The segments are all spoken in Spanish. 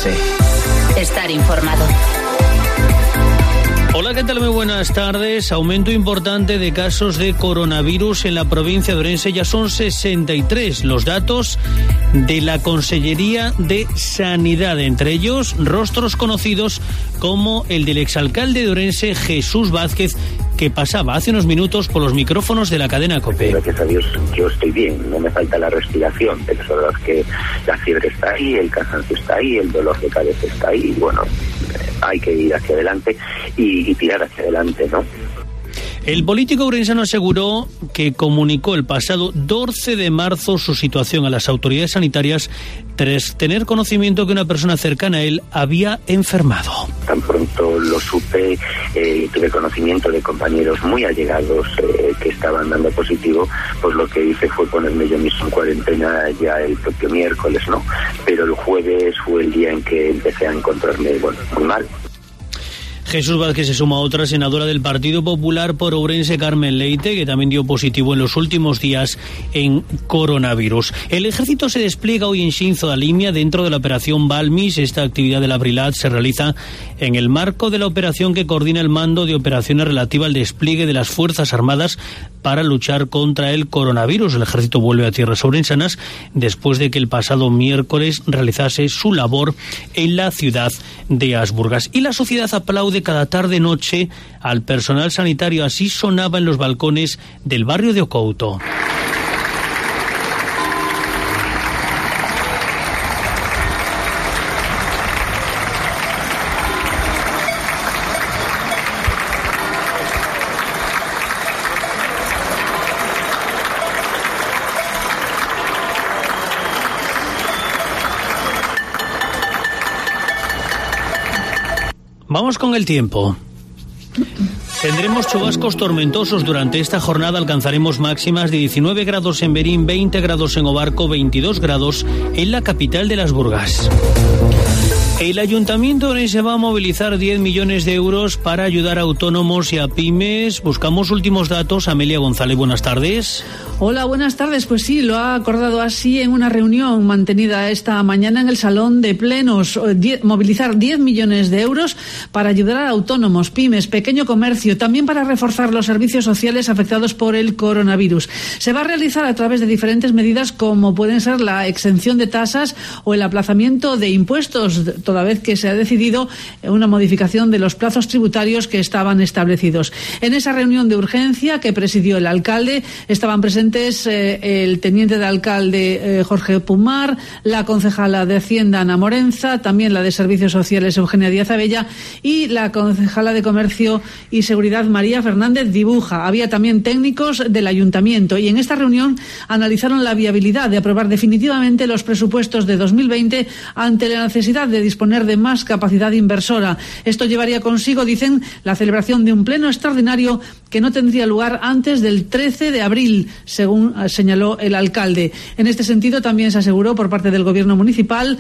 Ourense. Estar informado. Hola, ¿qué tal? Muy buenas tardes. Aumento importante de casos de coronavirus en la provincia de Ourense. Ya son 63 los datos de la Consellería de Sanidad. Entre ellos, rostros conocidos como el del exalcalde de Ourense, Jesús Vázquez, que pasaba hace unos minutos por los micrófonos de la cadena COPE. Gracias a Dios yo estoy bien, no me falta la respiración, pero es verdad que la fiebre está ahí, el cansancio está ahí, el dolor de cabeza está ahí, bueno, hay que ir hacia adelante y tirar hacia adelante, ¿no? El político ourensano aseguró que comunicó el pasado 12 de marzo su situación a las autoridades sanitarias tras tener conocimiento que una persona cercana a él había enfermado. Tan pronto lo supe, tuve conocimiento de compañeros muy allegados que estaban dando positivo, pues lo que hice fue ponerme yo mismo en cuarentena ya el propio miércoles, ¿no? Pero el jueves fue el día en que empecé a encontrarme, bueno, muy mal. Jesús Vázquez se suma a otra senadora del Partido Popular por Ourense, Carmen Leite, que también dio positivo en los últimos días en coronavirus. El ejército se despliega hoy en Xinzo da Limia dentro de la operación Balmis. Esta actividad de la Brilat se realiza en el marco de la operación que coordina el mando de operaciones relativa al despliegue de las Fuerzas Armadas para luchar contra el coronavirus. El ejército vuelve a tierras ourensanas después de que el pasado miércoles realizase su labor en la ciudad de Asburgas. Y la sociedad aplaude cada tarde-noche al personal sanitario. Así sonaba en los balcones del barrio de Ocouto. Vamos con el tiempo. Tendremos chubascos tormentosos durante esta jornada. Alcanzaremos máximas de 19 grados en Berín, 20 grados en Obarco, 22 grados en la capital de las Burgas. El Ayuntamiento de Ourense va a movilizar 10 millones de euros para ayudar a autónomos y a pymes. Buscamos últimos datos. Amelia González, buenas tardes. Hola, buenas tardes. Pues sí, lo ha acordado así en una reunión mantenida esta mañana en el Salón de Plenos. Movilizar 10 millones de euros para ayudar a autónomos, pymes, pequeño comercio, también para reforzar los servicios sociales afectados por el coronavirus. Se va a realizar a través de diferentes medidas como pueden ser la exención de tasas o el aplazamiento de impuestos, toda vez que se ha decidido una modificación de los plazos tributarios que estaban establecidos. En esa reunión de urgencia que presidió el alcalde estaban presentes el teniente de alcalde Jorge Pumar, la concejala de Hacienda Ana Morenza, también la de Servicios Sociales Eugenia Díaz Abella y la concejala de Comercio y Seguridad María Fernández Dibuja. Había también técnicos del ayuntamiento y en esta reunión analizaron la viabilidad de aprobar definitivamente los presupuestos de 2020 ante la necesidad de disponer de más capacidad inversora. Esto llevaría consigo, dicen, la celebración de un pleno extraordinario que no tendría lugar antes del 13 de abril, según señaló el alcalde. En este sentido, también se aseguró por parte del Gobierno municipal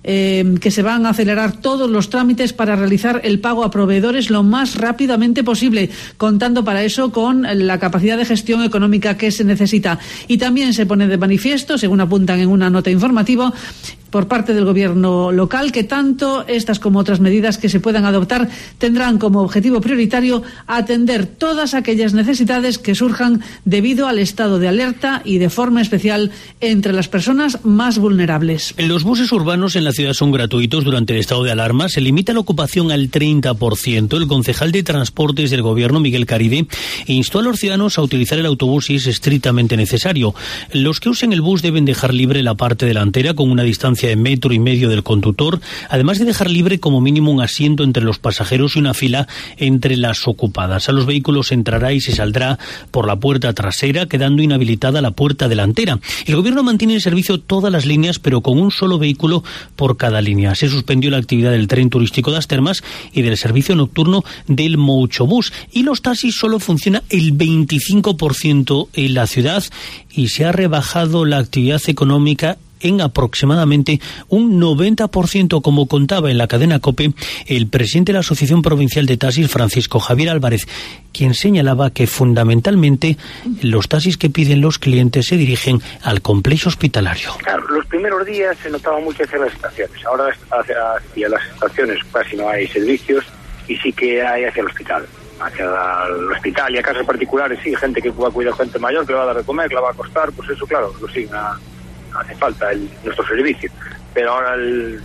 que se van a acelerar todos los trámites para realizar el pago a proveedores lo más rápidamente posible, contando para eso con la capacidad de gestión económica que se necesita. Y también se pone de manifiesto, según apuntan en una nota informativa, por parte del Gobierno local, que tanto estas como otras medidas que se puedan adoptar tendrán como objetivo prioritario atender todas aquellas necesidades que surjan debido al estado de alerta y de forma especial entre las personas más vulnerables. Los buses urbanos en la ciudad son gratuitos durante el estado de alarma. Se limita la ocupación al 30%. El concejal de Transportes del Gobierno, Miguel Caride, instó a los ciudadanos a utilizar el autobús si es estrictamente necesario. Los que usen el bus deben dejar libre la parte delantera con una distancia de 1,5 metros del conductor, además de dejar libre como mínimo un asiento entre los pasajeros y una fila entre las ocupadas. A los vehículos se entrará y se saldrá por la puerta trasera, quedando inhabilitada la puerta delantera. El Gobierno mantiene en servicio todas las líneas, pero con un solo vehículo por cada línea. Se suspendió la actividad del tren turístico de las Termas y del servicio nocturno del Mouchobús. Y los taxis solo funciona el 25% en la ciudad y se ha rebajado la actividad económica en aproximadamente un 90%, como contaba en la cadena COPE el presidente de la Asociación Provincial de Taxis, Francisco Javier Álvarez, quien señalaba que fundamentalmente los taxis que piden los clientes se dirigen al complejo hospitalario. Claro, los primeros días se notaba mucho hacia las estaciones, ahora hacia las estaciones casi no hay servicios y sí que hay hacia el hospital. Hacia el hospital y a casas particulares, sí, gente que va a cuidar gente mayor, que le va a dar de comer, que la va a acostar, pues eso, claro, lo siguen, hace falta nuestro servicio. Pero ahora el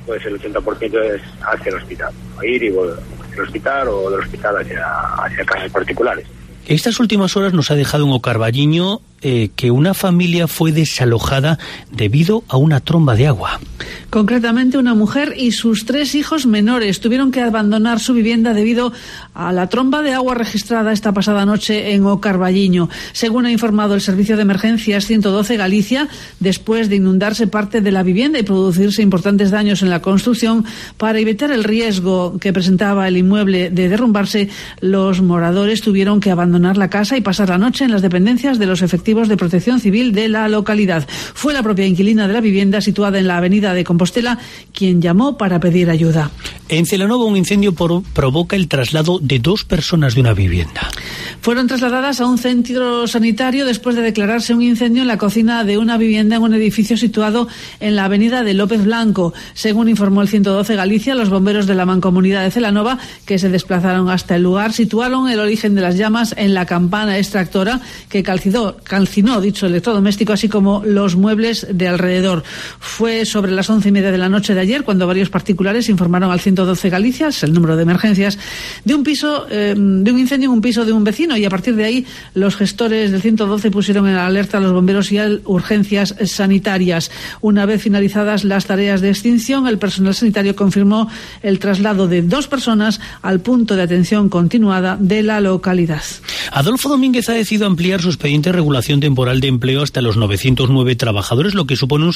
80% es hacia el hospital, ir y volver hacia el hospital o del hospital hacia casas particulares. Estas últimas horas nos ha dejado en Ocarballiño que una familia fue desalojada debido a una tromba de agua. Concretamente, una mujer y sus 3 hijos menores tuvieron que abandonar su vivienda debido a la tromba de agua registrada esta pasada noche en Ocarballiño. Según ha informado el Servicio de Emergencias 112 Galicia, después de inundarse parte de la vivienda y producirse importantes daños en la construcción, para evitar el riesgo que presentaba el inmueble de derrumbarse, los moradores tuvieron que abandonar la casa y pasar la noche en las dependencias de los efectivos de protección civil de la localidad. Fue la propia inquilina de la vivienda, situada en la avenida de Compostela, quien llamó para pedir ayuda. En Celanova, un incendio provoca el traslado de 2 personas de una vivienda. Fueron trasladadas a un centro sanitario después de declararse un incendio en la cocina de una vivienda en un edificio situado en la avenida de López Blanco. Según informó el 112 Galicia, los bomberos de la Mancomunidad de Celanova, que se desplazaron hasta el lugar, situaron el origen de las llamas en la campana extractora que calcinó dicho electrodoméstico, así como los muebles de alrededor. Fue sobre las 11:30 de la noche de ayer cuando varios particulares informaron al 112 Galicia, es el número de emergencias, de un incendio en un piso de un vecino, y a partir de ahí los gestores del 112 pusieron en alerta a los bomberos y a urgencias sanitarias. Una vez finalizadas las tareas de extinción, el personal sanitario confirmó el traslado de 2 personas al punto de atención continuada de la localidad. Adolfo Domínguez ha decidido ampliar su expediente de regulación temporal de empleo hasta los 909 trabajadores, lo que supone un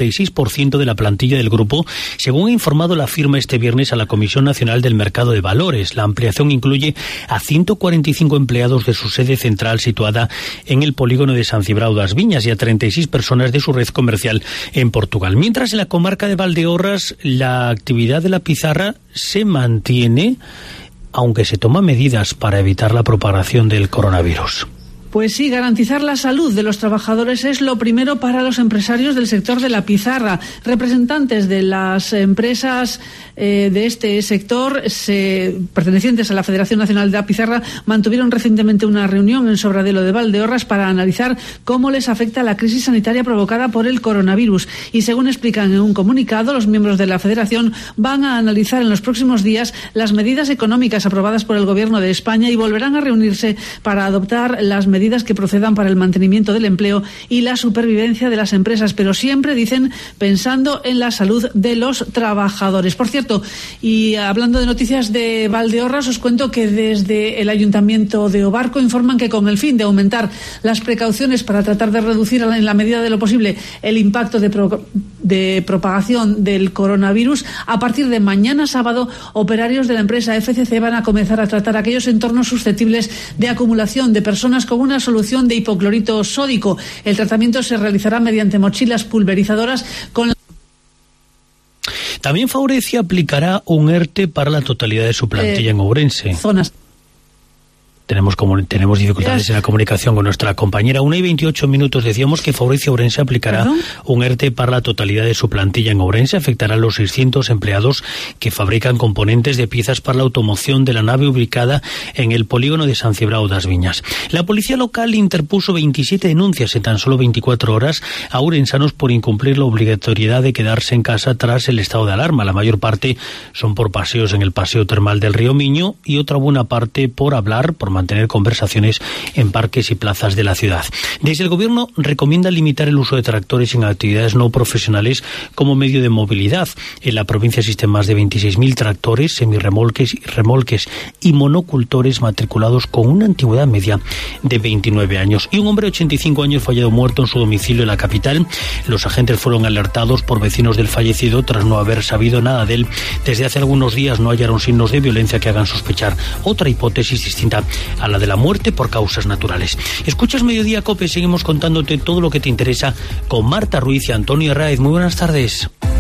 76% de la plantilla del grupo, según ha informado la firma este viernes a la Comisión Nacional del Mercado de Valores. La ampliación incluye a 145 empleados de su sede central situada en el polígono de San Cibrao das Viñas y a 36 personas de su red comercial en Portugal. Mientras, en la comarca de Valdeorras, la actividad de la pizarra se mantiene, aunque se toman medidas para evitar la propagación del coronavirus. Pues sí, garantizar la salud de los trabajadores es lo primero para los empresarios del sector de la pizarra. Representantes de las empresas de este sector, pertenecientes a la Federación Nacional de la Pizarra, mantuvieron recientemente una reunión en Sobradelo de Valdeorras para analizar cómo les afecta la crisis sanitaria provocada por el coronavirus. Y según explican en un comunicado, los miembros de la Federación van a analizar en los próximos días las medidas económicas aprobadas por el Gobierno de España y volverán a reunirse para adoptar las medidas que procedan para el mantenimiento del empleo y la supervivencia de las empresas, pero siempre, dicen, pensando en la salud de los trabajadores. Por cierto, y hablando de noticias de Valdeorras, os cuento que desde el Ayuntamiento de Obarco informan que con el fin de aumentar las precauciones para tratar de reducir en la medida de lo posible el impacto de propagación del coronavirus, a partir de mañana sábado, operarios de la empresa FCC van a comenzar a tratar aquellos entornos susceptibles de acumulación de personas con una solución de hipoclorito sódico. El tratamiento se realizará mediante mochilas pulverizadoras con También Faurecia aplicará un ERTE para la totalidad de su plantilla en Ourense. Tenemos dificultades en la comunicación con nuestra compañera. 1:28, decíamos que Faurecia Ourense aplicará un ERTE para la totalidad de su plantilla en Ourense. Afectará a los 600 empleados que fabrican componentes de piezas para la automoción de la nave ubicada en el polígono de San Cibrao das Viñas. La policía local interpuso 27 denuncias en tan solo 24 horas a ourensanos por incumplir la obligatoriedad de quedarse en casa tras el estado de alarma. La mayor parte son por paseos en el paseo termal del Río Miño y otra buena parte por mantener conversaciones en parques y plazas de la ciudad. Desde el Gobierno recomienda limitar el uso de tractores en actividades no profesionales como medio de movilidad. En la provincia existen más de 26.000 tractores, semirremolques, remolques y monocultores matriculados con una antigüedad media de 29 años. Y un hombre de 85 años fue hallado muerto en su domicilio en la capital. Los agentes fueron alertados por vecinos del fallecido tras no haber sabido nada de él. Desde hace algunos días no hallaron signos de violencia que hagan sospechar otra hipótesis distinta a la de la muerte por causas naturales. Escuchas Mediodía COPE, seguimos contándote todo lo que te interesa con Marta Ruiz y Antonio Herráez. Muy buenas tardes.